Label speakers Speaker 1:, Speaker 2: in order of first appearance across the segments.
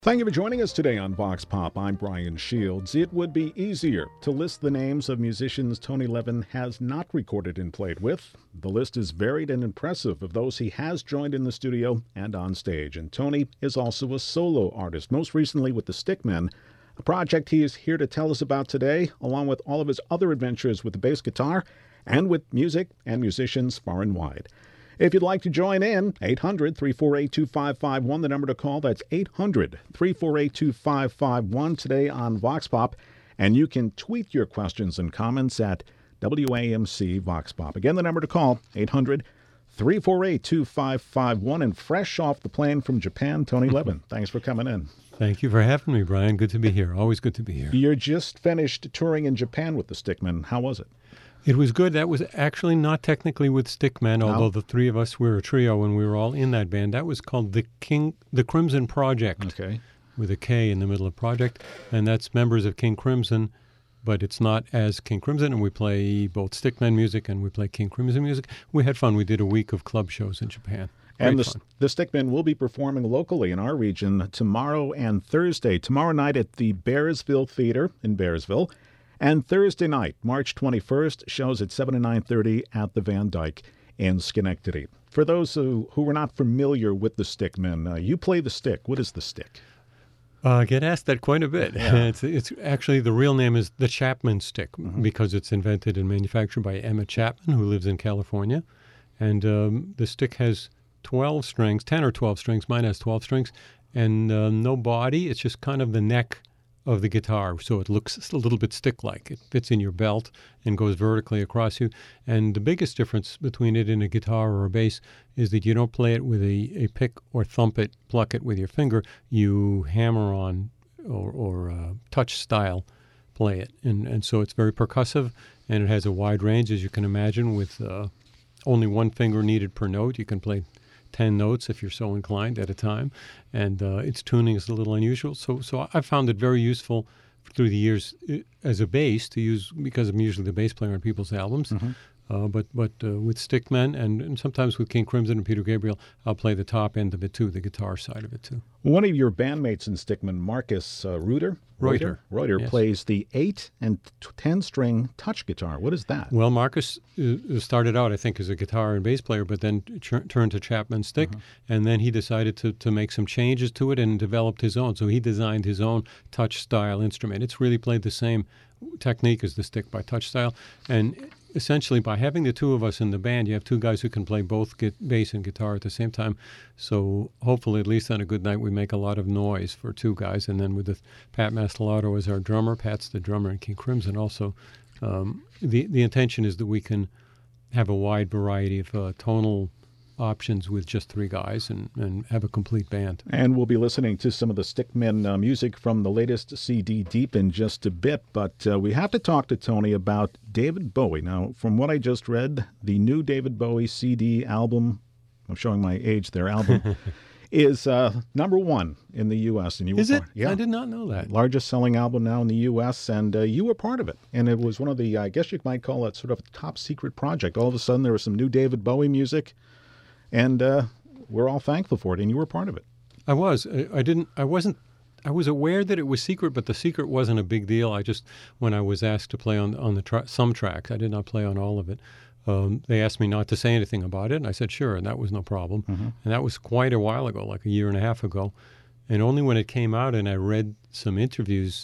Speaker 1: Thank you for joining us today on Vox Pop. I'm Brian Shields. It would be easier to list the names of musicians Tony Levin has not recorded and played with. The list is varied and impressive of those he has joined in the studio and on stage. And Tony is also a solo artist, most recently with the Stickmen, a project he is here to tell us about today, along with all of his other adventures with the bass guitar and with music and musicians far and wide. If you'd like to join in, 800-348-2551, the number to call. That's 800-348-2551 today on Vox Pop. And you can tweet your questions and comments at WAMC Vox Pop. Again, the number to call, 800-348-2551. And fresh off the plane from Japan, Tony Levin. Thanks for coming in.
Speaker 2: Thank you for having me, Brian. Good to be here. Always good to be here.
Speaker 1: You're just finished touring in Japan with the Stickmen. How was it?
Speaker 2: It was good. That was actually not technically with Stickmen, although the three of us were a trio and we were all in that band. That was called the Crimson Project, with a K in the middle of project, and that's members of King Crimson, but it's not as King Crimson, and we play both Stickmen music and we play King Crimson music. We had fun. We did a week of club shows in Japan.
Speaker 1: And the Stickmen will be performing locally in our region tomorrow and Thursday. Tomorrow night at the Bearsville Theater in Bearsville. And Thursday night, March 21st, shows at 7 and 9:30 at the Van Dyke in Schenectady. For those who were not familiar with the Stickmen, you play the stick. What is the stick?
Speaker 2: I get asked that quite a bit. Yeah. It's actually, the real name is the Chapman stick, because it's invented and manufactured by Emmett Chapman, who lives in California. And the stick has 12 strings, 10 or 12 strings. Mine has 12 strings, and no body. It's just kind of the neck of the guitar, so it looks a little bit stick-like. It fits in your belt and goes vertically across you. And the biggest difference between it and a guitar or a bass is that you don't play it with a pick or thump it, pluck it with your finger. You hammer on or touch style play it. And so it's very percussive, and it has a wide range, as you can imagine, with only one finger needed per note. You can play 10 notes if you're so inclined at a time, and its tuning is a little unusual. So I found it very useful through the years as a bass to use, because I'm usually the bass player on people's albums. But with Stickmen and sometimes with King Crimson and Peter Gabriel, I'll play the top end of it too, the guitar side of it too.
Speaker 1: One of your bandmates in Stickmen, Marcus Reuter, yes, plays the 8 and 10-string touch guitar. What is that?
Speaker 2: Well, Marcus started out, I think, as a guitar and bass player, but then turned to Chapman stick, and then he decided to make some changes to it and developed his own. So he designed his own touch-style instrument. It's really played the same technique as the stick by touch style, and essentially, by having the two of us in the band, you have two guys who can play both bass and guitar at the same time. So hopefully, at least on a good night, we make a lot of noise for two guys. And then with Pat Mastelotto as our drummer, Pat's the drummer in King Crimson also. The intention is that we can have a wide variety of tonal options with just three guys and have a complete band.
Speaker 1: And we'll be listening to some of the Stickmen music from the latest CD, Deep, in just a bit. But we have to talk to Tony about David Bowie. Now, from what I just read, the new David Bowie CD album, I'm showing my age there, album, is number one in the U.S. And you were
Speaker 2: Is it?
Speaker 1: Yeah.
Speaker 2: I did not know that.
Speaker 1: Largest selling album now in the U.S., and you were part of it. And it was one of the, I guess you might call it sort of a top secret project. All of a sudden, there was some new David Bowie music, and we're all thankful for it, and you were part of it.
Speaker 2: I was. I was aware that it was secret, but the secret wasn't a big deal. When I was asked to play on some tracks, I did not play on all of it. They asked me not to say anything about it, and I said sure, and that was no problem. And that was quite a while ago, like a year and a half ago. And only when it came out and I read some interviews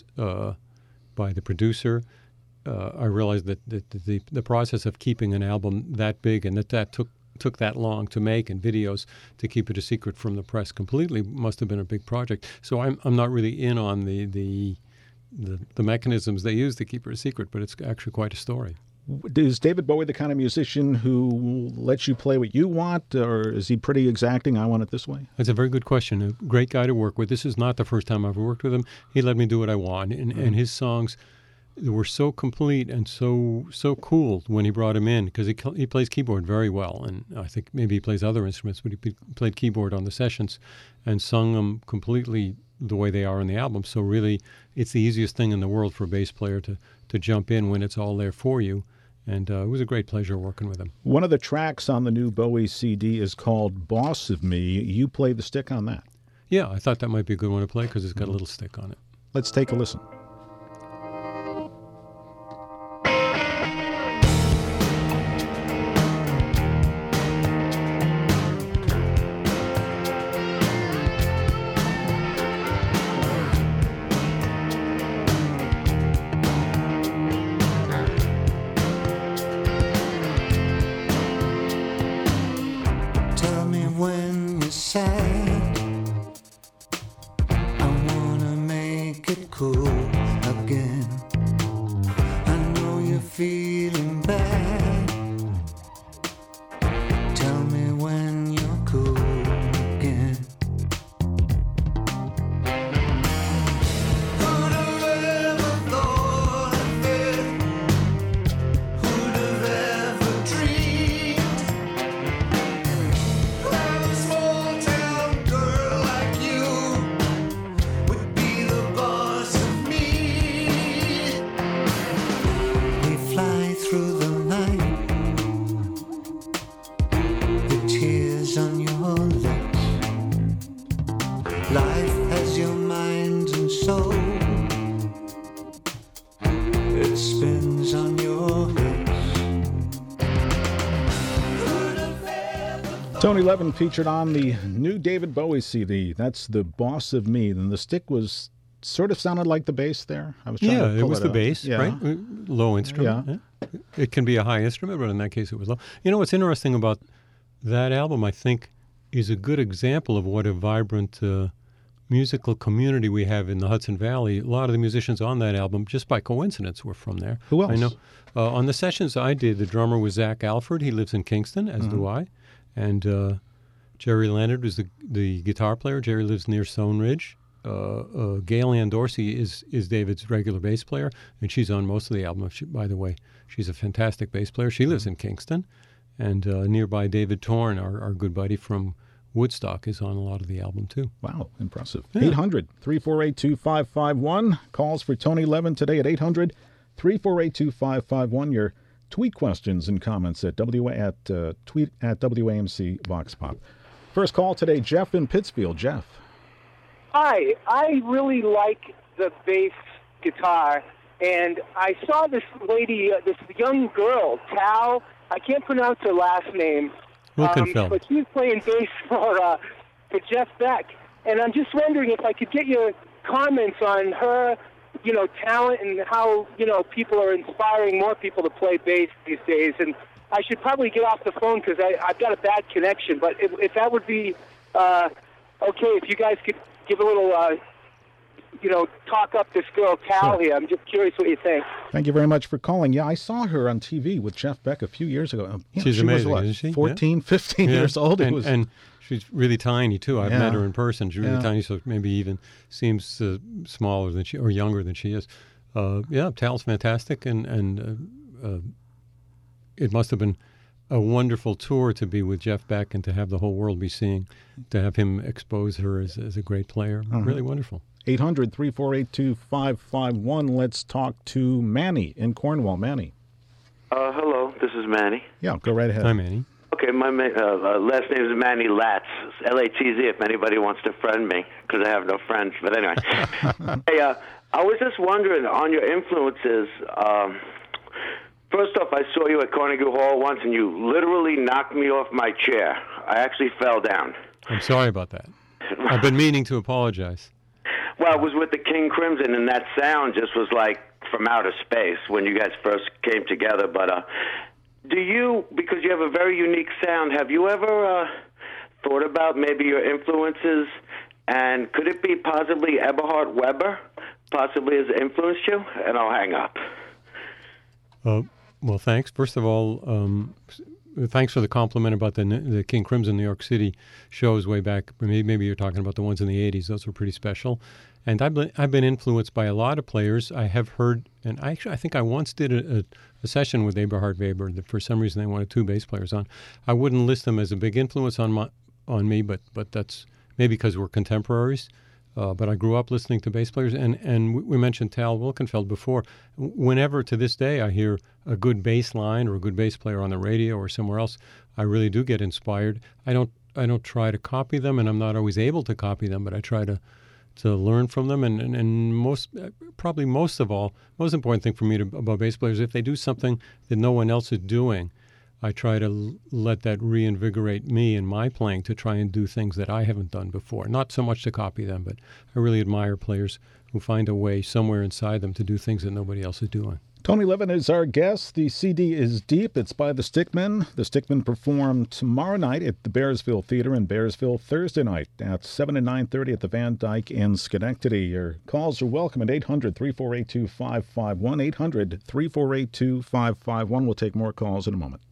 Speaker 2: by the producer, I realized that the process of keeping an album that big and that took that long to make, and videos to keep it a secret from the press completely must have been a big project. So I'm not really in on the mechanisms they use to keep it a secret, but it's actually quite a story.
Speaker 1: Is David Bowie the kind of musician who lets you play what you want, or is he pretty exacting? I want it this way.
Speaker 2: That's a very good question. A great guy to work with. This is not the first time I've worked with him. He let me do what I want, and his songs were so complete and so cool when he brought him in, because he plays keyboard very well, and I think maybe he plays other instruments, but he played keyboard on the sessions and sung them completely the way they are on the album. So really, it's the easiest thing in the world for a bass player to jump in when it's all there for you. And it was a great pleasure working with him.
Speaker 1: One of the tracks on the new Bowie CD is called Boss of Me. You play the stick on that.
Speaker 2: Yeah, I thought that might be a good one to play because it's got a little stick on it.
Speaker 1: Let's take a listen.
Speaker 3: When you're sad, I wanna make it cool again. I know you're feeling bad. Tell me when you're cool again. Who'd have ever thought of it? Who'd have ever dreamed? A small town girl like you would be the boss of me. We fly through the night, the tears on your lips. Life has your mind and soul. It spins on your hips.
Speaker 1: Tony Levin featured on the new David Bowie CD. That's The Boss of Me. And the stick was sort of sounded like the bass there. I was trying to
Speaker 2: Yeah, it
Speaker 1: pull
Speaker 2: was the
Speaker 1: up.
Speaker 2: bass,
Speaker 1: Yeah.
Speaker 2: right? Low instrument. Yeah. It can be a high instrument, but in that case it was low. You know what's interesting about that album, I think, is a good example of what a vibrant musical community we have in the Hudson Valley. A lot of the musicians on that album, just by coincidence, were from there.
Speaker 1: Who else?
Speaker 2: I know. On the sessions I did, the drummer was Zach Alford. He lives in Kingston, as do I. And Jerry Leonard was the guitar player. Jerry lives near Stone Ridge. Gail Ann Dorsey is David's regular bass player, and she's on most of the album. By the way, she's a fantastic bass player. She lives in Kingston. And nearby, David Torn, our good buddy from Woodstock, is on a lot of the album, too.
Speaker 1: Wow, impressive.
Speaker 2: Yeah.
Speaker 1: 800-348-2551. Calls for Tony Levin today at 800-348-2551. Your tweet questions and comments at tweet at WAMC Vox Pop. First call today, Jeff in Pittsfield. Jeff.
Speaker 4: Hi, I really like the bass guitar, and I saw this lady, this young girl, Tal. I can't pronounce her last name,
Speaker 2: Wilkenfeld.
Speaker 4: but she was playing bass for Jeff Beck, and I'm just wondering if I could get your comments on her, talent and how people are inspiring more people to play bass these days. And I should probably get off the phone because I've got a bad connection. But if that would be okay, if you guys could give a little, talk up this girl, Tal,
Speaker 1: Sure.
Speaker 4: here. I'm just curious what you think.
Speaker 1: Thank you very much for calling. Yeah, I saw her on TV with Jeff Beck a few years ago.
Speaker 2: She's
Speaker 1: she
Speaker 2: amazing,
Speaker 1: was, what,
Speaker 2: isn't she?
Speaker 1: 14, 15
Speaker 2: Yeah.
Speaker 1: years old.
Speaker 2: And she's really tiny, too. I've
Speaker 1: Yeah.
Speaker 2: met her in person. She's really
Speaker 1: Yeah.
Speaker 2: tiny, so maybe even seems smaller than she, or younger than she is. Tal's fantastic, and it must have been a wonderful tour to be with Jeff Beck and to have the whole world be seeing, to have him expose her as a great player. Really wonderful.
Speaker 1: 800-348-2551. Let's talk to Manny in Cornwall. Manny.
Speaker 5: Hello, this is Manny.
Speaker 1: Yeah, go right ahead.
Speaker 2: Hi, Manny.
Speaker 5: Okay, my last name is Manny Latz, Latz, if anybody wants to friend me, because I have no friends. But anyway. Hey, I was just wondering, on your influences, first off, I saw you at Carnegie Hall once, and you literally knocked me off my chair. I actually fell down.
Speaker 2: I'm sorry about that. I've been meaning to apologize.
Speaker 5: Well, it was with the King Crimson, and that sound just was like from outer space when you guys first came together. But do you, because you have a very unique sound, have you ever thought about maybe your influences, and could it be possibly Eberhard Weber possibly has influenced you? And I'll hang up.
Speaker 2: Well, thanks. First of all, thanks for the compliment about the King Crimson New York City shows way back. Maybe you're talking about the ones in the 80s. Those were pretty special. And I've been influenced by a lot of players. I have heard, and I think I once did a session with Eberhard Weber that for some reason they wanted two bass players on. I wouldn't list them as a big influence on me, but that's maybe because we're contemporaries. But I grew up listening to bass players, and we mentioned Tal Wilkenfeld before. Whenever, to this day, I hear a good bass line or a good bass player on the radio or somewhere else, I really do get inspired. I don't try to copy them, and I'm not always able to copy them, but I try to learn from them. And most important thing for me about bass players, if they do something that no one else is doing, I try to let that reinvigorate me in my playing to try and do things that I haven't done before. Not so much to copy them, but I really admire players who find a way somewhere inside them to do things that nobody else is doing.
Speaker 1: Tony Levin is our guest. The CD is Deep. It's by the Stickmen. The Stickmen perform tomorrow night at the Bearsville Theater in Bearsville, Thursday night at 7 and 9:30 at the Van Dyke in Schenectady. Your calls are welcome at 800-348-2551, 800-348-2551. We'll take more calls in a moment.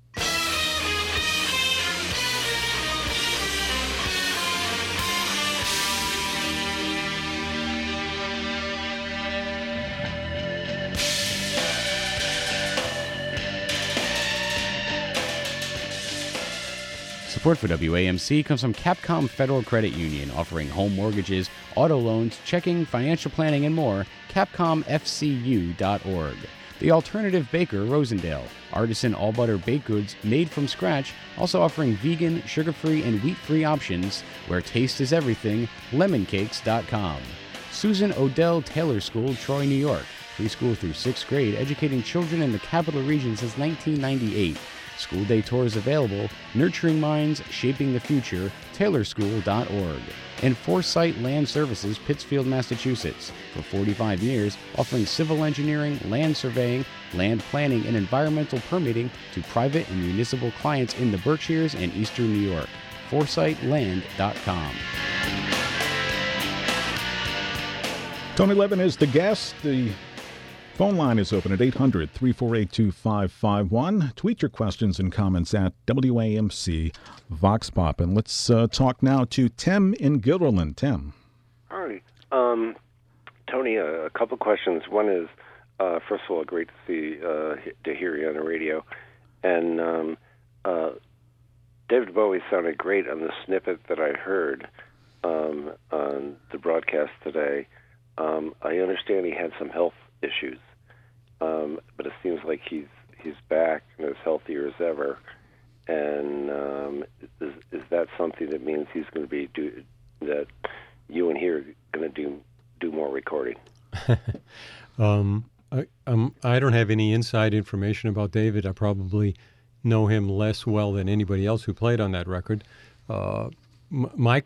Speaker 6: Support for WAMC comes from Capcom Federal Credit Union, offering home mortgages, auto loans, checking, financial planning, and more. CapcomFCU.org. The Alternative Baker, Rosendale. Artisan all-butter baked goods made from scratch, also offering vegan, sugar-free, and wheat-free options. Where taste is everything, lemoncakes.com. Susan Odell Taylor School, Troy, New York. Preschool through 6th grade, educating children in the capital region since 1998. School day tours available. Nurturing Minds, Shaping the Future, taylorschool.org. And Foresight Land Services, Pittsfield, Massachusetts. For 45 years, offering civil engineering, land surveying, land planning, and environmental permitting to private and municipal clients in the Berkshires and Eastern New York. ForesightLand.com.
Speaker 1: Tony Levin is the guest. The phone line is open at 800-348-2551. Tweet your questions and comments at WAMC Vox Pop. And let's talk now to Tim in Guilderland. Tim.
Speaker 7: Hi. Tony, a couple questions. One is, first of all, great to hear you on the radio. And David Bowie sounded great on the snippet that I heard on the broadcast today. I understand he had some health issues, but it seems like he's back and as healthier as ever. And is that something that means he's going to be that you and he are going to do more recording?
Speaker 2: I don't have any inside information about David. I probably know him less well than anybody else who played on that record. My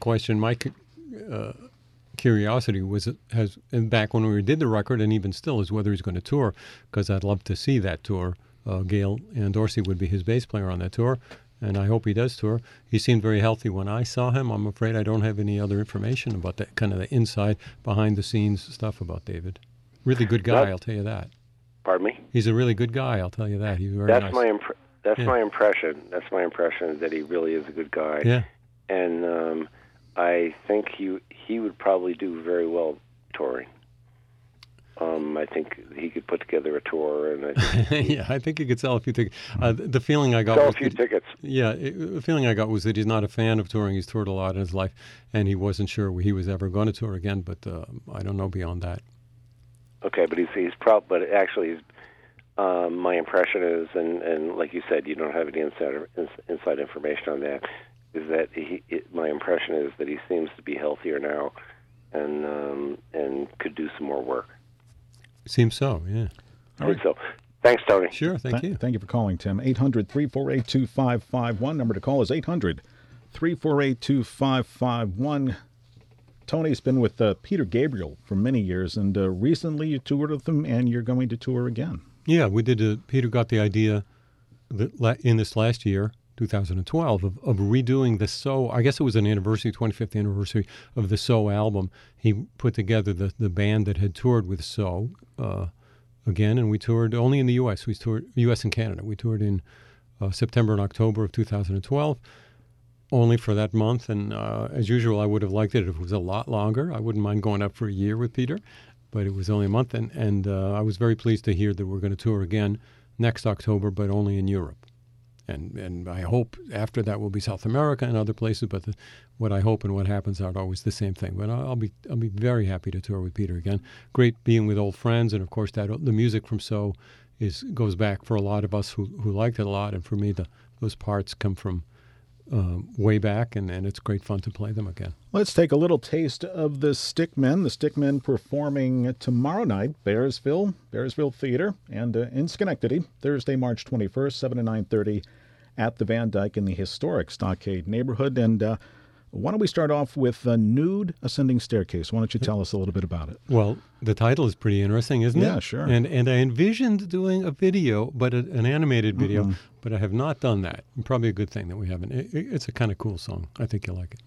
Speaker 2: curiosity has back when we did the record, and even still, is whether he's going to tour, because I'd love to see that tour. Gail and Dorsey would be his bass player on that tour, and I hope he does tour. He seemed very healthy when I saw him. I'm afraid I don't have any other information about that kind of the inside, behind-the-scenes stuff about David. Really good guy, I'll tell you that.
Speaker 7: Pardon me?
Speaker 2: He's a really good guy, I'll tell you that. He's very nice.
Speaker 7: That's my impression. That's my impression, that he really is a good guy.
Speaker 2: Yeah.
Speaker 7: And I think he would probably do very well touring. I think he could put together a tour, and
Speaker 2: I think he could sell a few tickets. The feeling I got
Speaker 7: sell a few tickets.
Speaker 2: Yeah, the feeling I got was that he's not a fan of touring. He's toured a lot in his life, and he wasn't sure he was ever going to tour again. But I don't know beyond that.
Speaker 7: Okay, but but actually, my impression is, and like you said, you don't have any inside information on that. Is that my impression is that he seems to be healthier now, and could do some more work.
Speaker 2: Seems so, yeah.
Speaker 7: I think so. Thanks, Tony.
Speaker 2: Sure, thank you.
Speaker 1: Thank you for calling, Tim. 800-348-2551. Number to call is 800-348-2551. Tony's been with Peter Gabriel for many years, and recently you toured with him, and you're going to tour again.
Speaker 2: Yeah, we did. Peter got the idea in this last year, 2012, of redoing the So. I guess it was an 25th anniversary of the So album. He put together the band that had toured with So again, and we toured only in the U.S. We toured U.S. and Canada. We toured in September and October of 2012, only for that month. And as usual, I would have liked it if it was a lot longer. I wouldn't mind going up for a year with Peter, but it was only a month. And I was very pleased to hear that we're going to tour again next October, but only in Europe. And I hope after that will be South America and other places. But what I hope and what happens aren't always the same thing. But I'll be very happy to tour with Peter again. Great being with old friends, and of course the music from So goes back for a lot of us who liked it a lot. And for me, those parts come from way back, and it's great fun to play them again.
Speaker 1: Let's take a little taste of the Stickmen. The Stickmen performing tomorrow night, Bearsville Theater, and in Schenectady, Thursday, March 21st, 7 to 9:30 at the Van Dyke in the historic Stockade neighborhood. And why don't we start off with Nude Ascending Staircase? Why don't you tell us a little bit about it?
Speaker 2: Well, the title is pretty interesting, isn't it?
Speaker 1: Yeah, sure.
Speaker 2: And I envisioned doing a video, but an animated video, but I have not done that. Probably a good thing that we haven't. It's a kind of cool song. I think you'll like it.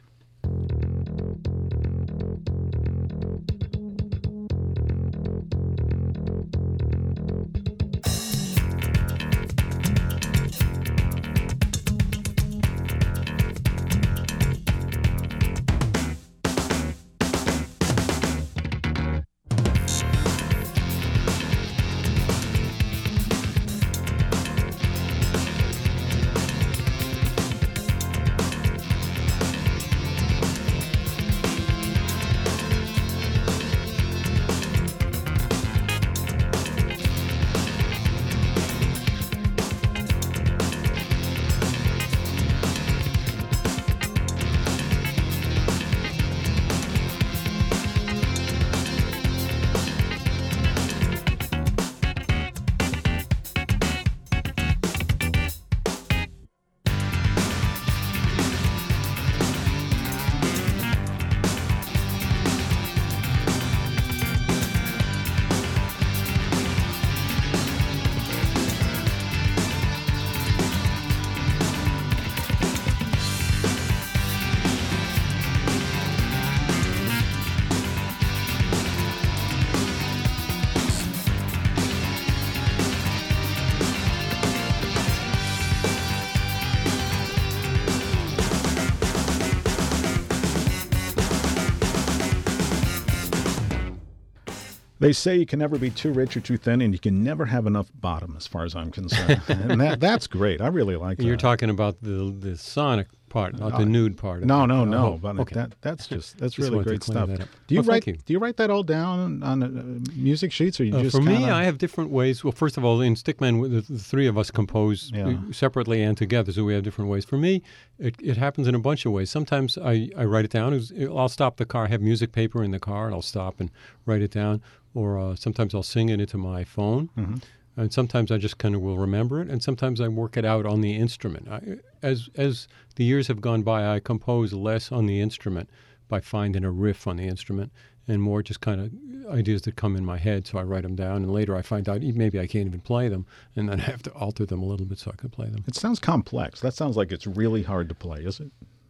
Speaker 1: They say you can never be too rich or too thin, and you can never have enough bottom, as far as I'm concerned. And that's great. I really like that.
Speaker 2: You're talking about the sonic part, not the nude part.
Speaker 1: No. But
Speaker 2: okay.
Speaker 1: That's really great stuff.
Speaker 2: Do
Speaker 1: you
Speaker 2: you
Speaker 1: write that all down on music sheets, or you just
Speaker 2: for me?
Speaker 1: kinda...
Speaker 2: I have different ways. Well, first of all, in Stickmen, the three of us compose separately and together, so we have different ways. For me, it happens in a bunch of ways. Sometimes I write it down. I'll stop the car. I have music paper in the car, and I'll stop and write it down. Or sometimes I'll sing it into my phone. Mm-hmm. And sometimes I just kind of will remember it, and sometimes I work it out on the instrument. As the years have gone by, I compose less on the instrument by finding a riff on the instrument, and more just kind of ideas that come in my head, so I write them down, and later I find out maybe I can't even play them, and then I have to alter them a little bit so I can play them.
Speaker 1: It sounds complex. That sounds like it's really hard to play, is it?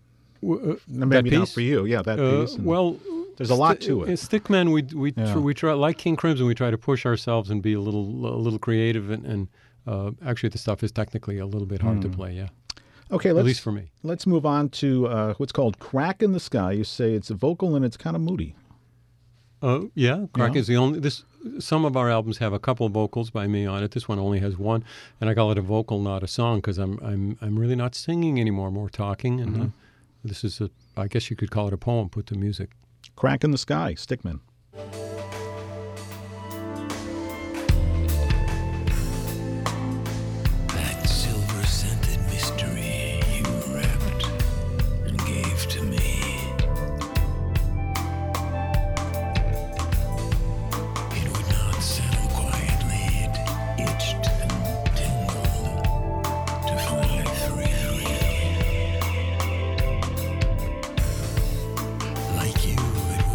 Speaker 2: Maybe
Speaker 1: not for you. Yeah, that piece.
Speaker 2: Well...
Speaker 1: There's a lot to it.
Speaker 2: In Stickmen, we try, like King Crimson, we try to push ourselves and be a little creative, and actually the stuff is technically a little bit hard to play. Yeah.
Speaker 1: Okay,
Speaker 2: at least for me.
Speaker 1: Let's move on to what's called Crack in the Sky. You say it's a vocal and it's kind of moody.
Speaker 2: Yeah, Crack is the only. Some of our albums have a couple of vocals by me on it. This one only has one, and I call it a vocal, not a song, because I'm really not singing anymore, more talking, and this is I guess you could call it a poem put to music.
Speaker 1: Crack in the Sky, Stickmen.
Speaker 3: That silver-scented mystery you wrapped and gave to me. It would not settle quietly. It itched and tingled to fly free. Like you.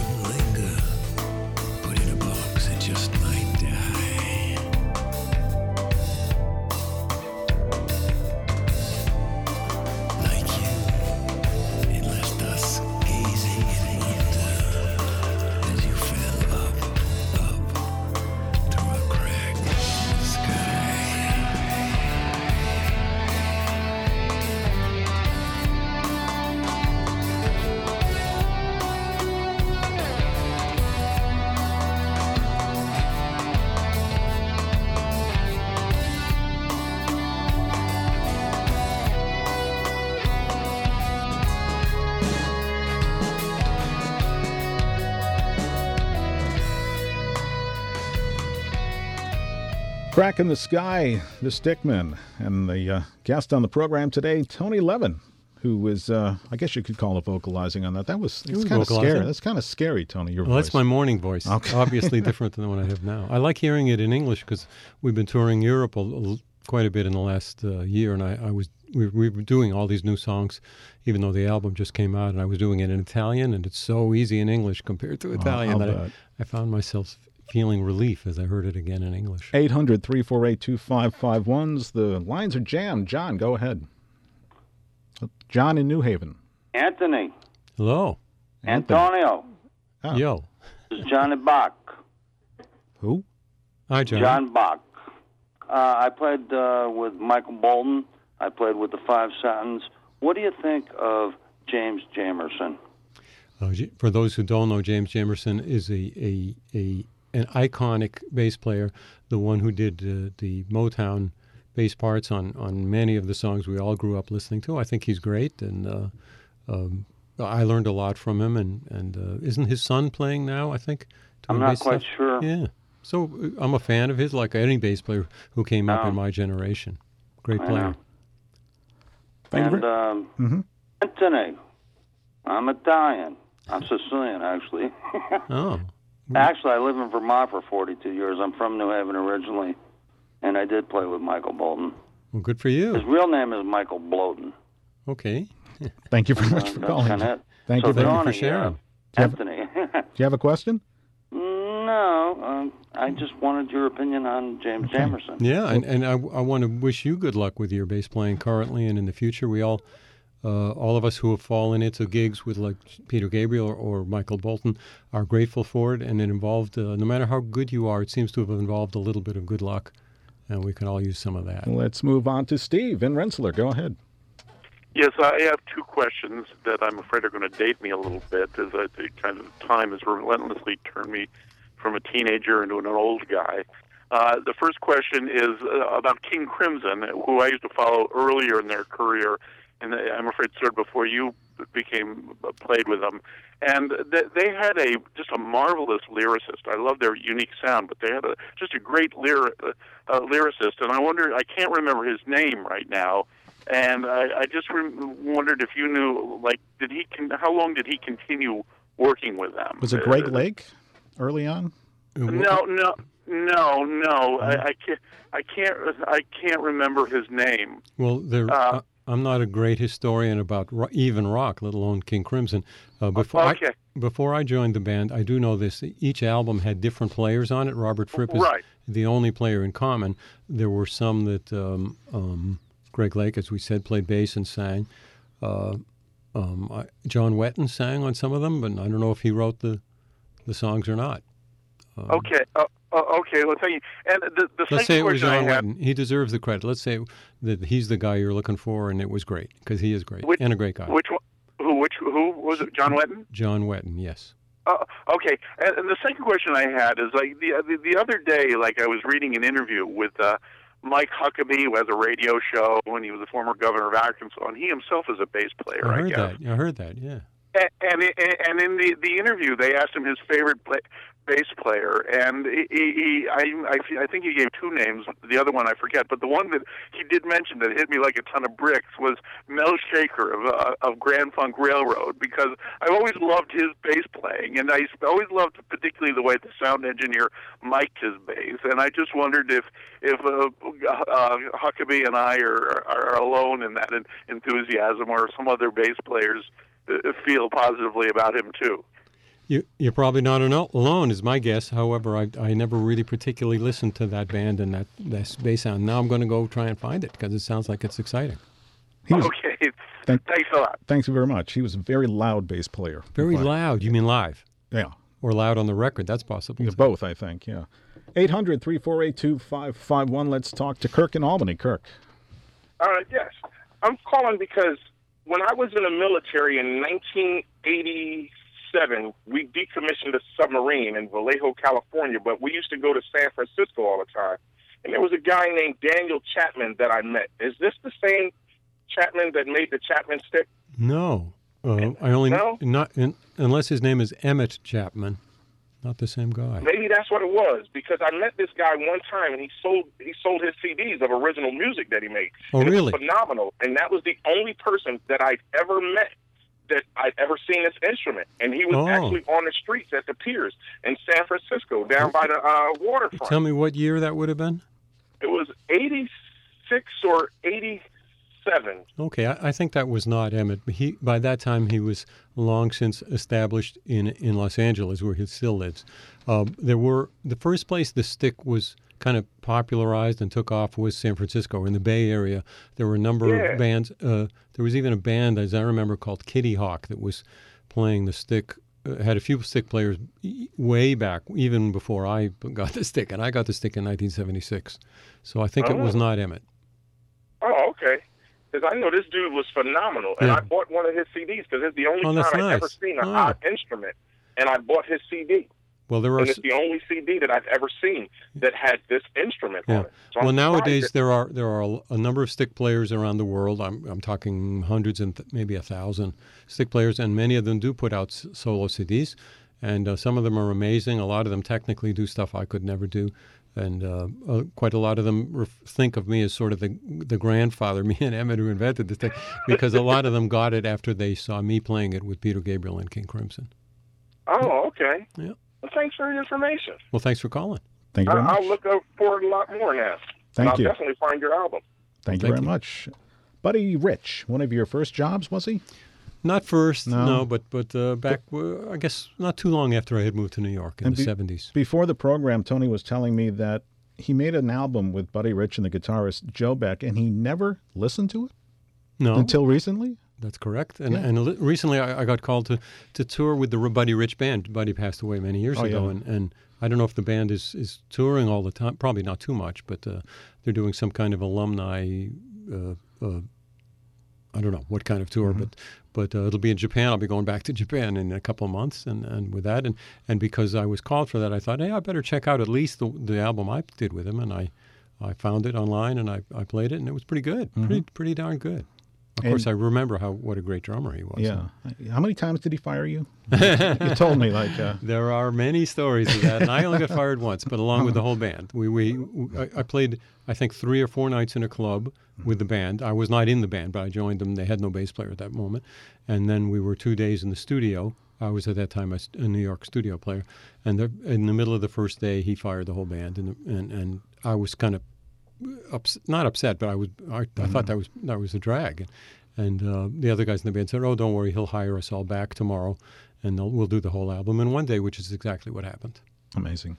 Speaker 1: Crack in the Sky, the Stickmen, and the guest on the program today, Tony Levin, who was, I guess you could call it vocalizing on that. It's
Speaker 2: was
Speaker 1: kind of
Speaker 2: vocalizing.
Speaker 1: scary. That's kind of scary, Tony, your
Speaker 2: Well,
Speaker 1: voice.
Speaker 2: that's my morning voice.
Speaker 1: Okay.
Speaker 2: Obviously different than the one I have now. I like hearing it in English because we've been touring Europe quite a bit in the last year, and we were doing all these new songs, even though the album just came out, and I was doing it in Italian, and it's so easy in English compared to Italian
Speaker 1: I'll
Speaker 2: that
Speaker 1: bet.
Speaker 2: I found myself feeling relief as I heard it again in English.
Speaker 1: 800-348-2551. The lines are jammed. John, go ahead. John in New Haven.
Speaker 8: Anthony.
Speaker 2: Hello.
Speaker 8: Antonio.
Speaker 1: Oh.
Speaker 2: Yo.
Speaker 8: This is Johnny Bach.
Speaker 1: Who?
Speaker 2: Hi, John.
Speaker 8: John Bach. I played with Michael Bolton. I played with the Five Satins. What do you think of James Jamerson?
Speaker 2: For those who don't know, James Jamerson is an iconic bass player, the one who did the Motown bass parts on many of the songs we all grew up listening to. I think he's great, and I learned a lot from him. And isn't his son playing now, I think?
Speaker 8: I'm not quite sure.
Speaker 2: Yeah. So I'm a fan of his, like any bass player who came up in my generation. Great player.
Speaker 8: And Anthony, I'm Italian. I'm Sicilian, actually.
Speaker 2: Oh.
Speaker 8: Actually, I live in Vermont for 42 years. I'm from New Haven originally, and I did play with Michael Bolton.
Speaker 2: Well, good for you.
Speaker 8: His real name is Michael Bloten.
Speaker 2: Okay.
Speaker 1: Thank you very much for calling. Thank you
Speaker 2: for sharing.
Speaker 8: Anthony.
Speaker 1: Do you have a question?
Speaker 8: No, I just wanted your opinion on James Jamerson.
Speaker 2: Yeah, and I want to wish you good luck with your bass playing currently and in the future. We all of us who have fallen into gigs with like Peter Gabriel or Michael Bolton are grateful for it, and it involved, no matter how good you are, it seems to have involved a little bit of good luck, and we can all use some of that.
Speaker 1: Let's move on to Steve in Rensselaer. Go ahead.
Speaker 9: Yes, I have two questions that I'm afraid are going to date me a little bit, as time has relentlessly turned me from a teenager into an old guy. The first question is about King Crimson, who I used to follow earlier in their career, and I'm afraid sort of before you played with them. And they had just a marvelous lyricist. I love their unique sound, but they had just a great lyricist. And I can't remember his name right now. And I just wondered if you knew, like, how long did he continue working with them?
Speaker 1: Was it Greg Lake early on?
Speaker 9: No. I can't remember his name.
Speaker 2: Well, I'm not a great historian about even rock, let alone King Crimson. Before I joined the band, I do know this: each album had different players on it. Robert Fripp is the only player in common. There were some that Greg Lake, as we said, played bass and sang. John Wetton sang on some of them, but I don't know if he wrote the songs or not.
Speaker 9: Okay. Well, thank you. And
Speaker 2: let's say it was John Wetton. He deserves the credit. Let's say that he's the guy you're looking for, and it was great because he is great and a great guy.
Speaker 9: Which one? Who was it? John Wetton.
Speaker 2: John Wetton, yes.
Speaker 9: Okay. And the second question I had is, like, the other day, like, I was reading an interview with Mike Huckabee, who has a radio show, and he was the former governor of Arkansas, and he himself is a bass player. I
Speaker 2: heard that. Yeah.
Speaker 9: And in the interview, they asked him his favorite bass player, and I think he gave two names. The other one I forget, but the one that he did mention that hit me like a ton of bricks was Mel Shaker of Grand Funk Railroad, because I've always loved his bass playing, and I always loved particularly the way the sound engineer mic'd his bass. And I just wondered if Huckabee and I are alone in that enthusiasm, or some other bass players feel positively about him too.
Speaker 2: You're probably not alone, is my guess. However, I never really particularly listened to that band and that bass sound. Now I'm going to go try and find it because it sounds like it's exciting.
Speaker 9: Okay. Thanks a lot.
Speaker 1: Thanks very much. He was a very loud bass player.
Speaker 2: Very loud. You mean live?
Speaker 1: Yeah.
Speaker 2: Or loud on the record. That's possible.
Speaker 1: Yeah, both, I think, yeah. 800-348-2551. Let's talk to Kirk in Albany. Kirk.
Speaker 10: Yes. I'm calling because when I was in the military in 1987, we decommissioned a submarine in Vallejo, California, but we used to go to San Francisco all the time. And there was a guy named Daniel Chapman that I met. Is this the same Chapman that made the Chapman stick?
Speaker 2: No. Unless his name is Emmett Chapman. Not the same guy.
Speaker 10: Maybe that's what it was, because I met this guy one time and he sold his CDs of original music that he made.
Speaker 2: Oh,
Speaker 10: and
Speaker 2: really?
Speaker 10: It was phenomenal. And that was the only person that I'd ever met that I'd ever seen this instrument. And he was actually on the streets at the piers in San Francisco, down by the waterfront.
Speaker 2: Tell me what year that would have been?
Speaker 10: It was 86 or 87.
Speaker 2: Okay, I think that was not Emmett. By that time, he was long since established in Los Angeles, where he still lives. The first place the stick was kind of popularized and took off was San Francisco. In the Bay Area, there were a number of bands. There was even a band, as I remember, called Kitty Hawk that was playing the stick. Had a few stick players way back, even before I got the stick, and I got the stick in 1976. So I think it was not Emmett.
Speaker 10: Oh, okay. Because I know this dude was phenomenal, and I bought one of his CDs because it's the only time I've ever seen an odd instrument, and I bought his CD.
Speaker 2: Well,
Speaker 10: and it's the only CD that I've ever seen that had this instrument on it. So
Speaker 2: well, nowadays there are a number of stick players around the world. I'm talking hundreds and maybe 1,000 stick players, and many of them do put out solo CDs, and some of them are amazing. A lot of them technically do stuff I could never do. And quite a lot of them think of me as sort of the grandfather, me and Emmett, who invented this thing, because a lot of them got it after they saw me playing it with Peter Gabriel and King Crimson.
Speaker 10: Oh, okay.
Speaker 2: Yeah.
Speaker 10: Well, thanks for your information.
Speaker 2: Well, thanks for calling.
Speaker 1: Thank you very much.
Speaker 10: I'll look up for it a lot more now.
Speaker 1: Thank you.
Speaker 10: I'll definitely find your album.
Speaker 1: Thank you very much. Buddy Rich, one of your first jobs, was he?
Speaker 2: Not first, no, but back, I guess, not too long after I had moved to New York in the 70s.
Speaker 1: Before the program, Tony was telling me that he made an album with Buddy Rich and the guitarist Joe Beck, and he never listened to it?
Speaker 2: No.
Speaker 1: Until recently?
Speaker 2: That's correct. And recently I got called to tour with the Buddy Rich Band. Buddy passed away many years ago, and I don't know if the band is touring all the time. Probably not too much, but they're doing some kind of alumni I don't know what kind of tour, but it'll be in Japan. I'll be going back to Japan in a couple of months, and with that, and because I was called for that, I thought, hey, I better check out at least the album I did with him, and I found it online, and I played it, and it was pretty good, pretty darn good. Of course, I remember what a great drummer he was.
Speaker 1: Yeah. How many times did he fire you? You told me, like...
Speaker 2: There are many stories of that, and I only got fired once, but along with the whole band. I played, I think, 3 or 4 nights in a club with the band. I was not in the band, but I joined them. They had no bass player at that moment. And then we were 2 days in the studio. I was at that time a New York studio player. And in the middle of the first day, he fired the whole band, and I was kind of not upset, but I thought that was a drag, and the other guys in the band said, "Oh, don't worry, he'll hire us all back tomorrow, and we'll do the whole album in one day," which is exactly what happened.
Speaker 1: Amazing.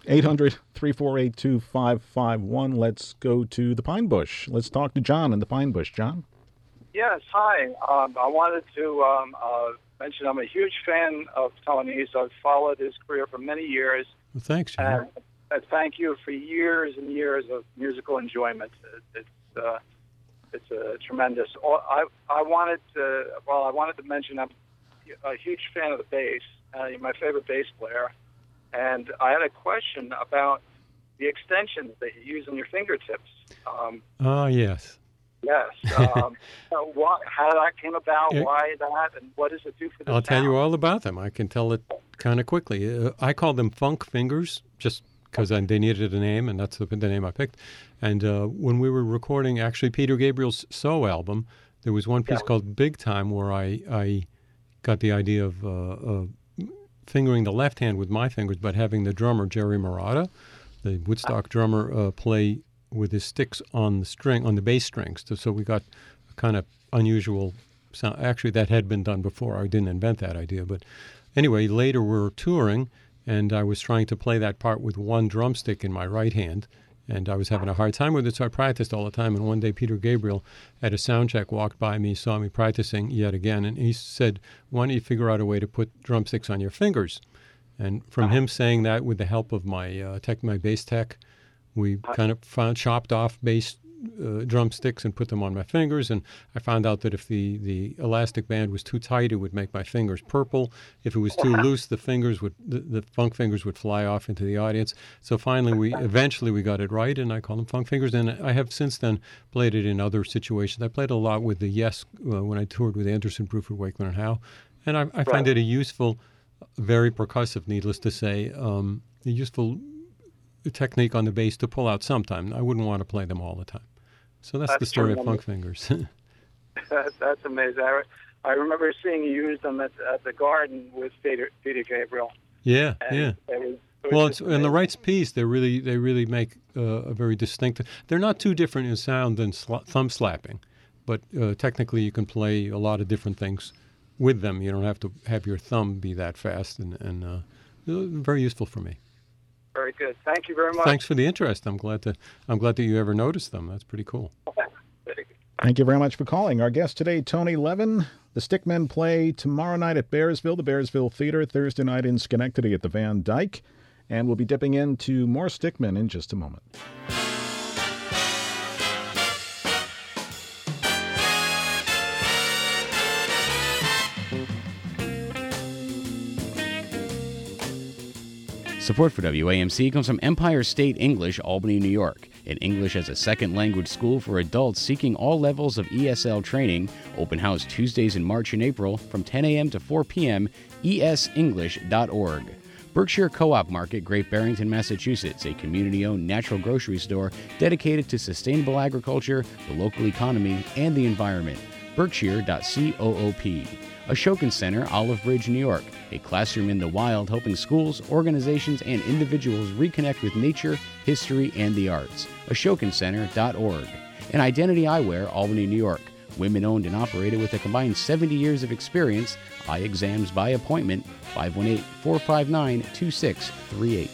Speaker 1: 800-348-2551. Let's go to the Pine Bush. Let's talk to John in the Pine Bush. John?
Speaker 11: Yes, hi. I wanted to mention I'm a huge fan of Tony's. I've followed his career for many years.
Speaker 2: Well, thanks, John.
Speaker 11: Thank you for years and years of musical enjoyment. It's tremendous. I wanted to mention I'm a huge fan of the bass. You're my favorite bass player, and I had a question about the extensions that you use on your fingertips.
Speaker 2: Yes.
Speaker 11: Yes. How that came about, why that, and what does it do for the
Speaker 2: I'll tell you all about them. I can tell it kind of quickly. I call them funk fingers, just because they needed a name, and that's the name I picked. And when we were recording, actually, Peter Gabriel's So album, there was one piece called Big Time where I got the idea of fingering the left hand with my fingers, but having the drummer, Jerry Marotta, the Woodstock drummer, play with his sticks on the bass strings. So we got a kind of unusual sound. Actually, that had been done before. I didn't invent that idea. But anyway, later we're touring, and I was trying to play that part with one drumstick in my right hand, and I was having a hard time with it, so I practiced all the time. And one day Peter Gabriel at a sound check walked by me, saw me practicing yet again, and he said, "Why don't you figure out a way to put drumsticks on your fingers?" And from him saying that, with the help of my my bass tech, we kind of chopped off bass drumsticks and put them on my fingers, and I found out that if the elastic band was too tight, it would make my fingers purple. If it was too loose, the funk fingers would fly off into the audience. So finally, we got it right, and I call them funk fingers. And I have since then played it in other situations. I played a lot with the Yes when I toured with Anderson, Bruford, Wakeman, and Howe, and I find it a useful very percussive, needless to say. A useful technique on the bass to pull out sometime. I wouldn't want to play them all the time. So that's the story of Funk Fingers.
Speaker 11: That's amazing. I remember seeing you used them at the Garden with Peter Gabriel.
Speaker 2: Yeah,
Speaker 11: and
Speaker 2: yeah.
Speaker 11: Well, it's
Speaker 2: in the right piece, they really make a very distinct. They're not too different in sound than thumb slapping, but technically you can play a lot of different things with them. You don't have to have your thumb be that fast, and very useful for me.
Speaker 11: Very good. Thank you very much.
Speaker 2: Thanks for the interest. I'm glad that you ever noticed them. That's pretty cool.
Speaker 1: Thank you very much for calling. Our guest today, Tony Levin. The Stickmen play tomorrow night at Bearsville, the Bearsville Theater, Thursday night in Schenectady at the Van Dyke. And we'll be dipping into more Stickmen in just a moment.
Speaker 6: Support for WAMC comes from Empire State English, Albany, New York. An English as a second language school for adults seeking all levels of ESL training. Open house Tuesdays in March and April from 10 a.m. to 4 p.m. esenglish.org. Berkshire Co-op Market, Great Barrington, Massachusetts, a community-owned natural grocery store dedicated to sustainable agriculture, the local economy, and the environment. Berkshire.coop. Ashokan Center, Olive Bridge, New York, a classroom in the wild helping schools, organizations, and individuals reconnect with nature, history, and the arts. AshokanCenter.org. And Identity Eyewear, Albany, New York, women-owned and operated with a combined 70 years of experience. Eye exams by appointment, 518-459-2638.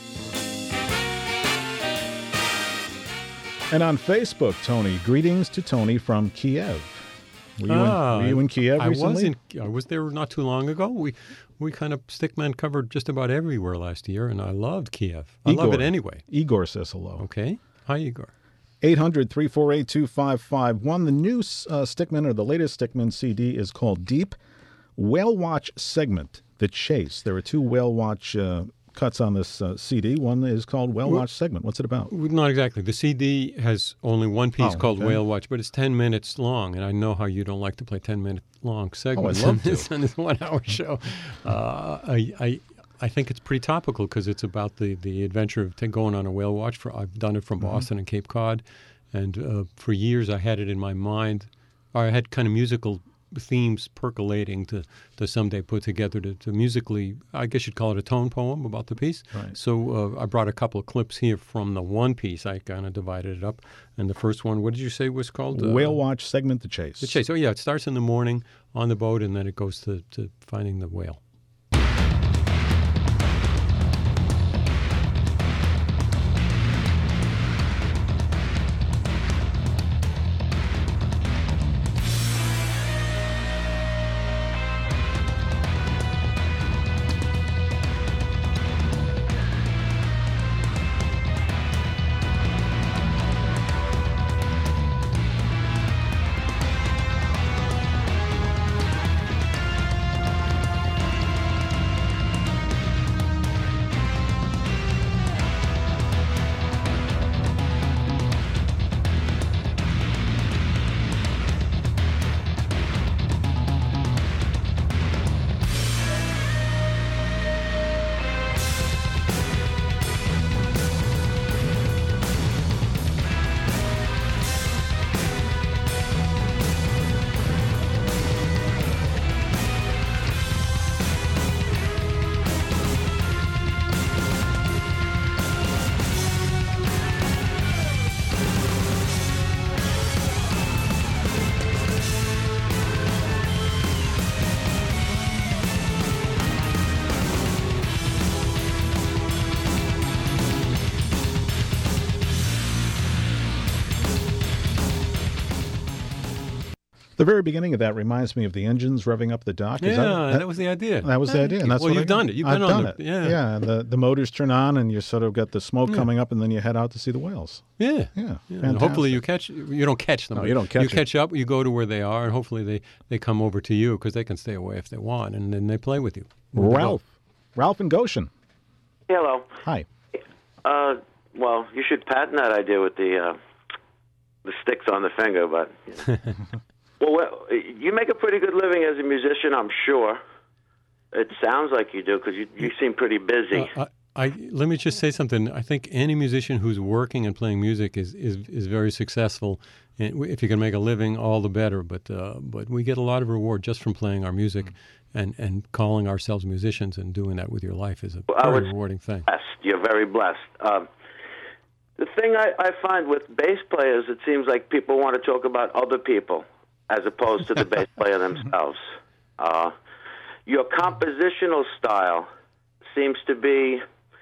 Speaker 1: And on Facebook, Tony, greetings to Tony from Kiev. Were you in Kiev recently?
Speaker 2: I was there not too long ago. We kind of Stickmen covered just about everywhere last year, and I loved Kiev. I love it anyway.
Speaker 1: Igor says hello.
Speaker 2: Okay. Hi, Igor.
Speaker 1: 800-348-2551. The new Stickmen, or the latest Stickmen CD, is called Deep. Whale Watch Segment, The Chase. There are two Whale Watch cuts on this CD. One is called Whale Watch Segment. What's it about?
Speaker 2: Not exactly. The CD has only one piece called Whale Watch, but it's 10 minutes long, and I know how you don't like to play 10-minute long segments
Speaker 1: I'd love to.
Speaker 2: on this 1 hour show. I think it's pretty topical because it's about the adventure of going on a whale watch. I've done it from Boston and Cape Cod, and for years I had it in my mind. I had kind of musical themes percolating to someday put together to musically, I guess you'd call it a tone poem about the piece.
Speaker 1: Right.
Speaker 2: So I brought a couple of clips here from the one piece. I kind of divided it up. And the first one, what did you say was called?
Speaker 1: Whale Watch Segment, The Chase.
Speaker 2: The Chase. Oh, yeah. It starts in the morning on the boat, and then it goes to finding the whale.
Speaker 1: The very beginning of that reminds me of the engines revving up the dock.
Speaker 2: That was the idea.
Speaker 1: That was the idea. And that's
Speaker 2: well, you've done it. You've been on it.
Speaker 1: Yeah. And the motors turn on, and you sort of got the smoke coming up, and then you head out to see the whales.
Speaker 2: Yeah. And hopefully you don't catch them.
Speaker 1: No, you don't catch them.
Speaker 2: You catch up, you go to where they are, and hopefully they come over to you because they can stay away if they want, and then they play with you.
Speaker 1: Ralph in Goshen.
Speaker 5: Hello.
Speaker 1: Hi.
Speaker 5: Well, you should patent that idea with the sticks on the finger, but... Well, you make a pretty good living as a musician, I'm sure. It sounds like you do because you seem pretty busy.
Speaker 2: Let me just say something. I think any musician who's working and playing music is very successful. And if you can make a living, all the better. But we get a lot of reward just from playing our music, and calling ourselves musicians and doing that with your life is a very rewarding thing.
Speaker 5: Blessed. You're very blessed. The thing I find with bass players, it seems like people want to talk about other people as opposed to the bass player themselves. Your compositional style seems to be...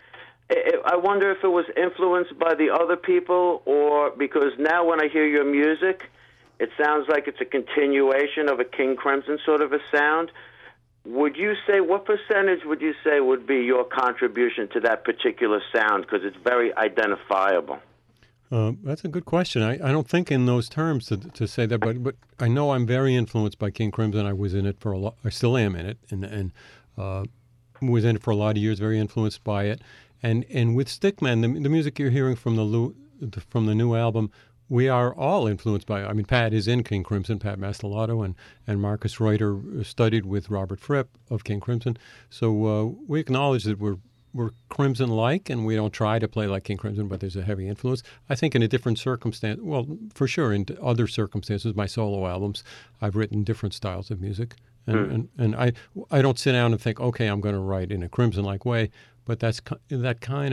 Speaker 5: I wonder if it was influenced by the other people, or because now when I hear your music, it sounds like it's a continuation of a King Crimson sort of a sound. Would you say, what percentage would you say would be your contribution to that particular sound? Because it's very identifiable.
Speaker 2: That's a good question. I don't think in those terms to say that, but I know I'm very influenced by King Crimson. I was in it for a lot. I still am in it, and was in it for a lot of years. Very influenced by it, and with Stickman, the music you're hearing from the new album, we are all influenced by it. I mean, Pat is in King Crimson, Pat Mastelotto, and Marcus Reuter studied with Robert Fripp of King Crimson. So we acknowledge that we're Crimson-like, and we don't try to play like King Crimson, but there's a heavy influence. I think in a different circumstance, well, for sure, in other circumstances, my solo albums, I've written different styles of music. And I don't sit down and think, okay, I'm going to write in a Crimson-like way, but that kind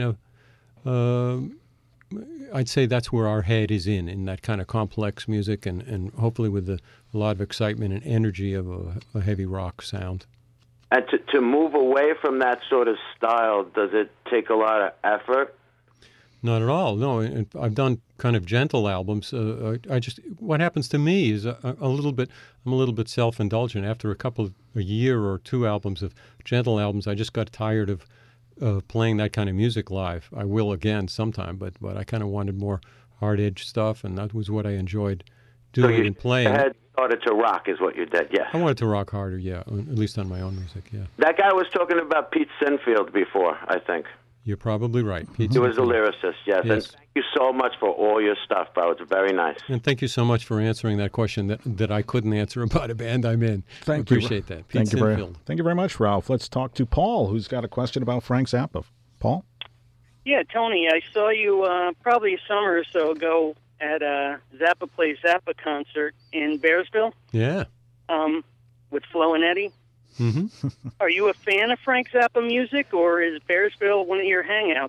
Speaker 2: of... I'd say that's where our head is in that kind of complex music, and hopefully with a lot of excitement and energy of a heavy rock sound.
Speaker 5: And to move away from that sort of style, does it take a lot of effort?
Speaker 2: Not at all. No, I've done kind of gentle albums. What happens to me is I'm a little bit self-indulgent. After a year or two albums of gentle albums, I just got tired of playing that kind of music live. I will again sometime, but I kind of wanted more hard-edged stuff, and that was what I enjoyed doing and playing.
Speaker 5: So you started to rock is what you did, yes.
Speaker 2: I wanted to rock harder, yeah, at least on my own music, yeah.
Speaker 5: That guy was talking about Pete Sinfield before, I think.
Speaker 2: You're probably right. Pete
Speaker 5: He was a lyricist, yes. And thank you so much for all your stuff, bro. It's very nice.
Speaker 2: And thank you so much for answering that question that I couldn't answer about a band I'm in.
Speaker 1: Thank you.
Speaker 2: Appreciate that. Pete Sinfield.
Speaker 1: Thank you very much, Ralph. Let's talk to Paul, who's got a question about Frank Zappa. Paul?
Speaker 12: Yeah, Tony, I saw you probably a summer or so ago at a Zappa Plays Zappa concert in Bearsville.
Speaker 2: Yeah.
Speaker 12: With Flo and Eddie.
Speaker 2: Mm-hmm.
Speaker 12: Are you a fan of Frank Zappa music, or is Bearsville one of your hangouts?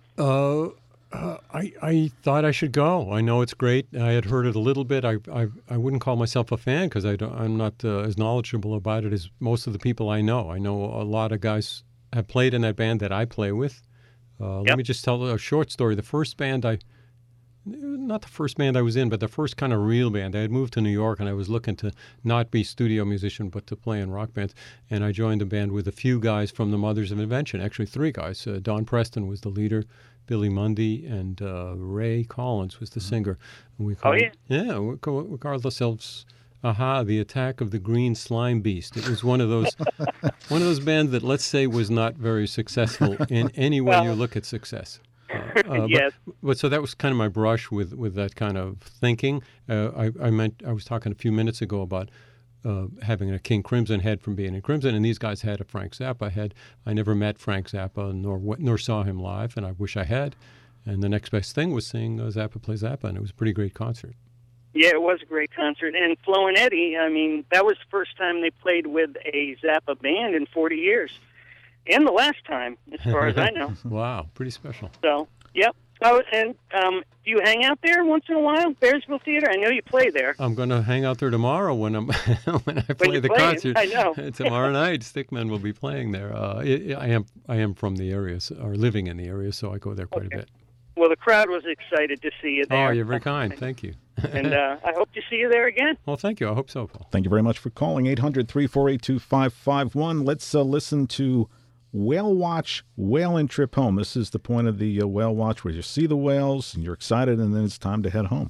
Speaker 2: I thought I should go. I know it's great. I had heard it a little bit. I wouldn't call myself a fan because I'm not as knowledgeable about it as most of the people I know. I know a lot of guys have played in that band that I play with. Let me just tell a short story. The first band not the first band I was in, but the first kind of real band. I had moved to New York, and I was looking to not be studio musician, but to play in rock bands. And I joined a band with a few guys from the Mothers of Invention, actually 3 guys. Don Preston was the leader, Billy Mundy, and Ray Collins was the singer. And we called, we called ourselves the Attack of the Green Slime Beast. It was one of those bands that, let's say, was not very successful in any way you look at success.
Speaker 12: Yes.
Speaker 2: But so that was kind of my brush with that kind of thinking. I was talking a few minutes ago about having a King Crimson head from being in Crimson, and these guys had a Frank Zappa head. I never met Frank Zappa nor saw him live, and I wish I had. And the next best thing was seeing Zappa Play Zappa, and it was a pretty great concert.
Speaker 12: Yeah, it was a great concert. And Flo and Eddie, I mean, that was the first time they played with a Zappa band in 40 years. And the last time, as far as I know.
Speaker 2: Wow, pretty special.
Speaker 12: So, yep. Oh, and do you hang out there once in a while, Bearsville Theater? I know you play there.
Speaker 2: I'm going to hang out there tomorrow when I play the concert.
Speaker 12: I know.
Speaker 2: Tomorrow night, Stickman will be playing there. I am from the area, or living in the area, so I go there quite a bit.
Speaker 12: Well, the crowd was excited to see you there.
Speaker 2: Oh, you're very kind. Thank you.
Speaker 12: And I hope to see you there again.
Speaker 2: Well, thank you. I hope so, Paul.
Speaker 1: Thank you very much for calling 800-348-2551. Let's listen to Whale Watch, Whale and Trip Home. This is the point of the whale watch where you see the whales and you're excited, and then it's time to head home.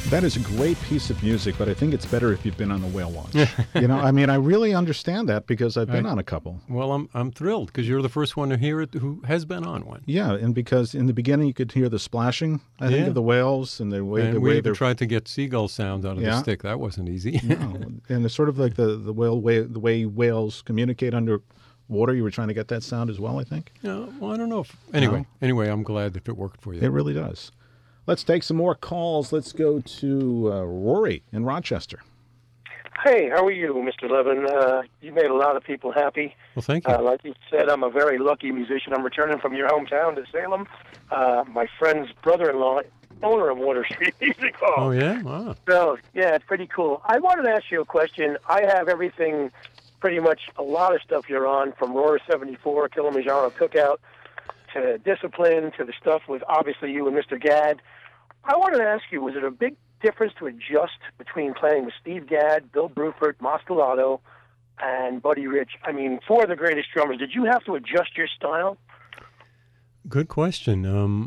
Speaker 1: That is a great piece of music, but I think it's better if you've been on a whale launch. I mean, I really understand that because I've been on a couple.
Speaker 2: Well, I'm thrilled because you're the first one to hear it who has been on one.
Speaker 1: Yeah, and because in the beginning you could hear the splashing, I think, of the whales and the way
Speaker 2: we even tried to get seagull sounds out of the stick. That wasn't easy.
Speaker 1: No, and it's sort of like the way whales communicate under water. You were trying to get that sound as well, I think.
Speaker 2: Yeah, well, I don't know. Anyway, I'm glad that it worked for you.
Speaker 1: It really does. Let's take some more calls. Let's go to Rory in Rochester.
Speaker 13: Hey, how are you, Mr. Levin? You made a lot of people happy.
Speaker 2: Well, thank you.
Speaker 13: Like you said, I'm a very lucky musician. I'm returning from your hometown to Salem. My friend's brother-in-law, owner of Water Street Music Hall.
Speaker 2: Oh, yeah? Wow.
Speaker 13: So, yeah, it's pretty cool. I wanted to ask you a question. I have everything, pretty much a lot of stuff you're on, from Roar 74, Kilimanjaro Cookout, to Discipline, to the stuff with, obviously, you and Mr. Gadd. I wanted to ask you, was it a big difference to adjust between playing with Steve Gadd, Bill Bruford, Mascalato, and Buddy Rich? I mean, four of the greatest drummers. Did you have to adjust your style?
Speaker 2: Good question.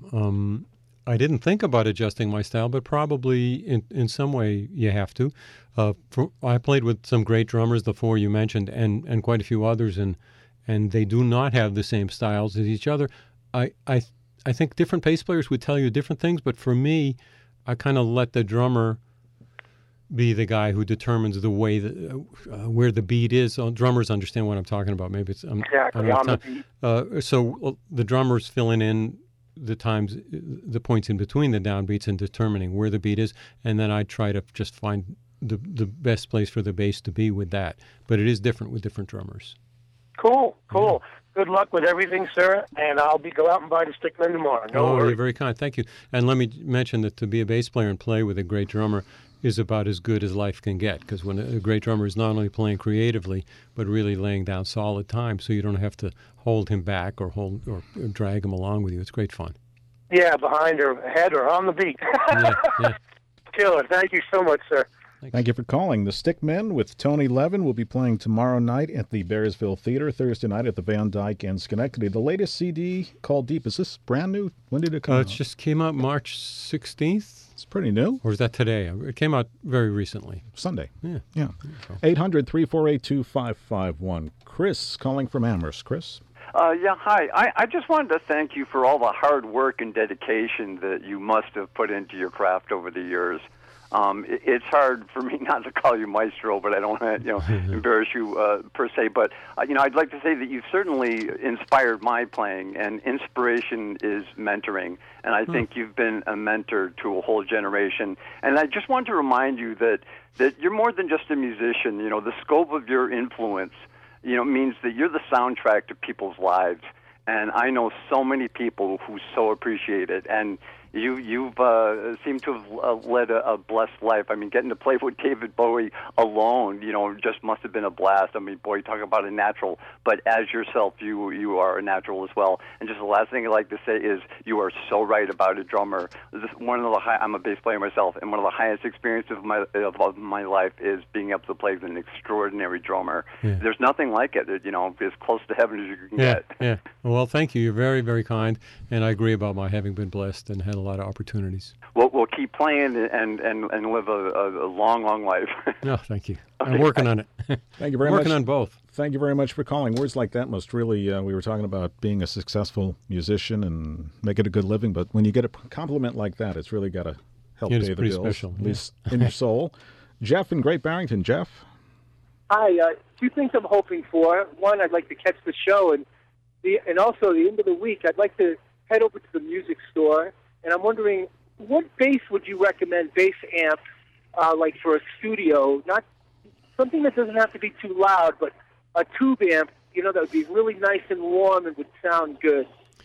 Speaker 2: I didn't think about adjusting my style, but probably in some way you have to. I played with some great drummers, the four you mentioned, and quite a few others, and they do not have the same styles as each other. I think different bass players would tell you different things, but for me, I kind of let the drummer be the guy who determines the way where the beat is. Drummers understand what I'm talking about. Maybe it's
Speaker 13: exactly on the beat.
Speaker 2: So the drummers filling in the points in between the downbeats and determining where the beat is, and then I try to just find the best place for the bass to be with that. But it is different with different drummers.
Speaker 13: Cool. Yeah. Good luck with everything, sir, and I'll go out and buy the Stickman tomorrow.
Speaker 2: You're very kind. Thank you. And let me mention that to be a bass player and play with a great drummer is about as good as life can get, because when a great drummer is not only playing creatively, but really laying down solid time, so you don't have to hold him back or drag him along with you. It's great fun.
Speaker 13: Yeah, behind or ahead or on the beat.
Speaker 2: Yeah.
Speaker 13: Killer. Thank you so much, sir.
Speaker 1: Thank you for calling. The Stickmen with Tony Levin will be playing tomorrow night at the Bearsville Theater, Thursday night at the Van Dyke in Schenectady. The latest CD called Deep, is this brand new? When did it come out?
Speaker 2: It just came out March 16th.
Speaker 1: It's pretty new.
Speaker 2: Or is that today? It came out very recently.
Speaker 1: Sunday.
Speaker 2: Yeah.
Speaker 1: 800-348-2551. Chris calling from Amherst. Chris?
Speaker 14: Hi. I just wanted to thank you for all the hard work and dedication that you must have put into your craft over the years. It's hard for me not to call you Maestro, but I don't want to, embarrass you per se. But I'd like to say that you've certainly inspired my playing, and inspiration is mentoring. And I think you've been a mentor to a whole generation. And I just want to remind you that you're more than just a musician. The scope of your influence, means that you're the soundtrack to people's lives. And I know so many people who so appreciate it. And you've seemed to have led a blessed life. I mean, getting to play with David Bowie alone, just must have been a blast. I mean, boy, talk about a natural. But as yourself, you are a natural as well. And just the last thing I'd like to say is you are so right about a drummer. I'm a bass player myself, and one of the highest experiences of my life is being able to play with an extraordinary drummer. Yeah. There's nothing like it. As close to heaven as you can get.
Speaker 2: Yeah. Well, thank you. You're very, very kind, and I agree about my having been blessed and had a lot of opportunities.
Speaker 14: We'll keep playing and live a long, long life.
Speaker 2: No, thank you. Okay. I'm working on it.
Speaker 1: Thank you very much.
Speaker 2: Working on both.
Speaker 1: Thank you very much for calling. Words like that must really, we were talking about being a successful musician and making a good living, but when you get a compliment like that, it's really got to help pay the bills,
Speaker 2: special,
Speaker 1: at least in your soul. Jeff in Great Barrington. Jeff?
Speaker 4: Hi. Two things I'm hoping for. One, I'd like to catch the show, and also the end of the week, I'd like to head over to the music store, and I'm wondering, what bass would you recommend, bass amp, like for a studio? Not something that doesn't have to be too loud, but a tube amp, that would be really nice and warm and would sound good.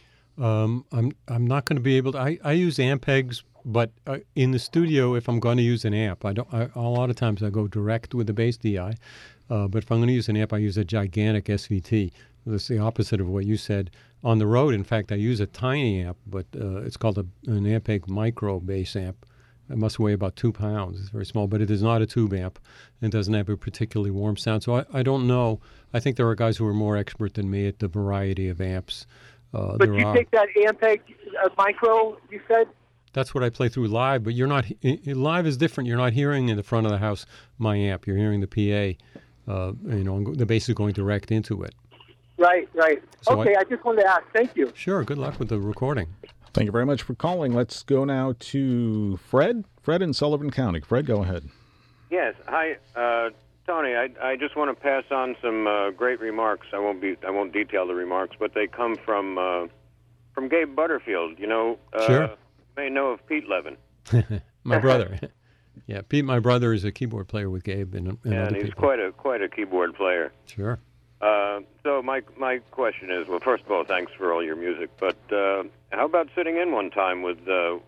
Speaker 2: I'm not going to be able to. I use Ampegs, but in the studio, if I'm going to use an amp, a lot of times I go direct with the bass DI. But if I'm going to use an amp, I use a gigantic SVT. That's the opposite of what you said. On the road, in fact, I use a tiny amp, but it's called an Ampeg Micro bass amp. It must weigh about 2 pounds. It's very small, but it is not a tube amp and doesn't have a particularly warm sound. So I don't know. I think there are guys who are more expert than me at the variety of amps.
Speaker 4: But you take that Ampeg Micro, you said?
Speaker 2: that's what I play through live. But you're not live is different. You're not hearing in the front of the house my amp. You're hearing the PA. The bass is going direct into it.
Speaker 13: Right.
Speaker 2: So
Speaker 13: okay, I just wanted to ask. Thank you.
Speaker 2: Sure. Good luck with the recording.
Speaker 1: Thank you very much for calling. Let's go now to Fred. Fred in Sullivan County. Fred, go ahead.
Speaker 15: Yes. Hi, Tony. I just want to pass on some great remarks. I won't detail the remarks, but they come from Gabe Butterfield.
Speaker 2: Sure.
Speaker 15: You may know of Pete Levin.
Speaker 2: My brother. Yeah, Pete, my brother, is a keyboard player with Gabe and other
Speaker 15: he's
Speaker 2: people.
Speaker 15: quite a keyboard player.
Speaker 2: Sure.
Speaker 15: So my question is, well, first of all, thanks for all your music, but how about sitting in one time with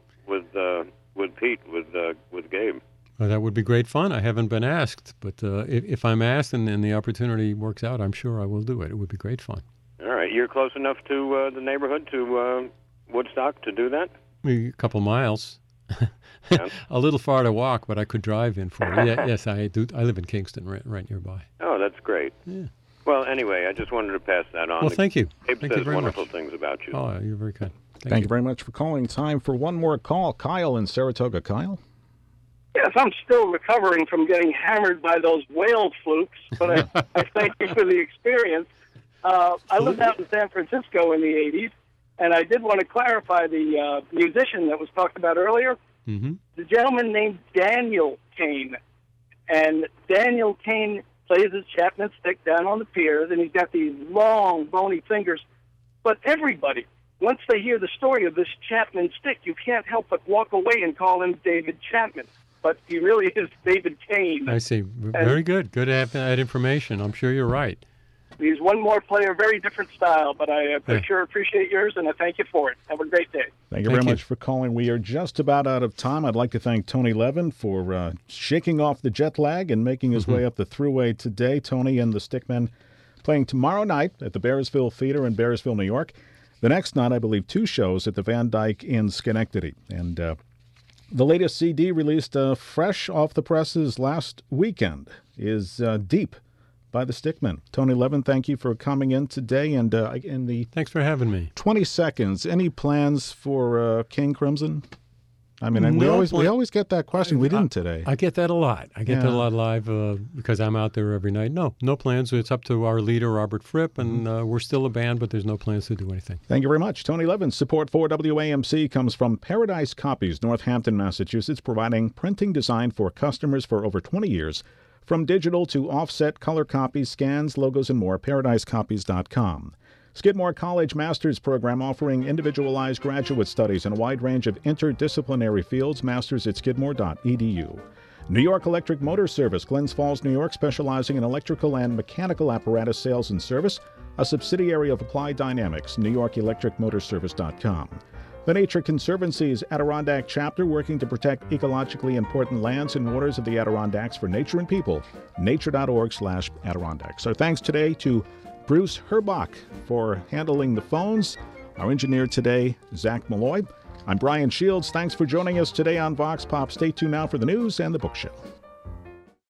Speaker 15: Pete, with Gabe?
Speaker 2: Well, that would be great fun. I haven't been asked, but if I'm asked and the opportunity works out, I'm sure I will do it. It would be great fun.
Speaker 15: All right, you're close enough to the neighborhood, to Woodstock, to do that?
Speaker 2: A couple miles. A little far to walk, but I could drive in for it. Yes, I do. I live in Kingston, right nearby.
Speaker 15: Oh, that's great.
Speaker 2: Yeah.
Speaker 15: Well, anyway, I just wanted to pass that on.
Speaker 2: Well, thank you.
Speaker 15: Gabe
Speaker 2: Thank you
Speaker 15: says
Speaker 2: very
Speaker 15: wonderful
Speaker 2: much.
Speaker 15: things about you.
Speaker 2: Oh, you're very kind.
Speaker 1: Thank you very much for calling. Time for one more call. Kyle in Saratoga. Kyle?
Speaker 16: Yes, I'm still recovering from getting hammered by those whale flukes, but I thank you for the experience. I lived out in San Francisco in the 80s, and I did want to clarify the musician that was talked about earlier.
Speaker 2: Mm-hmm.
Speaker 16: The gentleman named Daniel Kane, and Daniel Kane plays his Chapman stick down on the piers, and he's got these long, bony fingers. But everybody, once they hear the story of this Chapman stick, you can't help but walk away and call him David Chapman. But he really is David Kane.
Speaker 2: I see. Very good. Good to have that information. I'm sure you're right.
Speaker 16: He's one more player, very different style, but I sure appreciate yours, and I thank you for it. Have a great day.
Speaker 1: Thank you very much for calling. We are just about out of time. I'd like to thank Tony Levin for shaking off the jet lag and making his way up the thruway today. Tony and the Stickmen playing tomorrow night at the Bearsville Theater in Bearsville, New York. The next night, I believe, 2 shows at the Van Dyke in Schenectady. And the latest CD released fresh off the presses last weekend is Deep by the Stickmen. Tony Levin, thank you for coming in today. And in the
Speaker 2: thanks for having me.
Speaker 1: 20 seconds, any plans for King Crimson? I mean, we always get that question. We didn't today.
Speaker 2: I get that a lot. I get that a lot live because I'm out there every night. No plans. It's up to our leader, Robert Fripp, and we're still a band, but there's no plans to do anything.
Speaker 1: Thank you very much. Tony Levin. Support for WAMC comes from Paradise Copies, Northampton, Massachusetts, providing printing design for customers for over 20 years. From digital to offset, color copies, scans, logos, and more, ParadiseCopies.com. Skidmore College Master's Program offering individualized graduate studies in a wide range of interdisciplinary fields, masters at skidmore.edu. New York Electric Motor Service, Glens Falls, New York, specializing in electrical and mechanical apparatus sales and service, a subsidiary of Applied Dynamics, NewYorkElectricMotorService.com. The Nature Conservancy's Adirondack chapter, working to protect ecologically important lands and waters of the Adirondacks for nature and people, nature.org/Adirondacks. Our thanks today to Bruce Herbach for handling the phones. Our engineer today, Zach Malloy. I'm Brian Shields. Thanks for joining us today on Vox Pop. Stay tuned now for the news and the book show.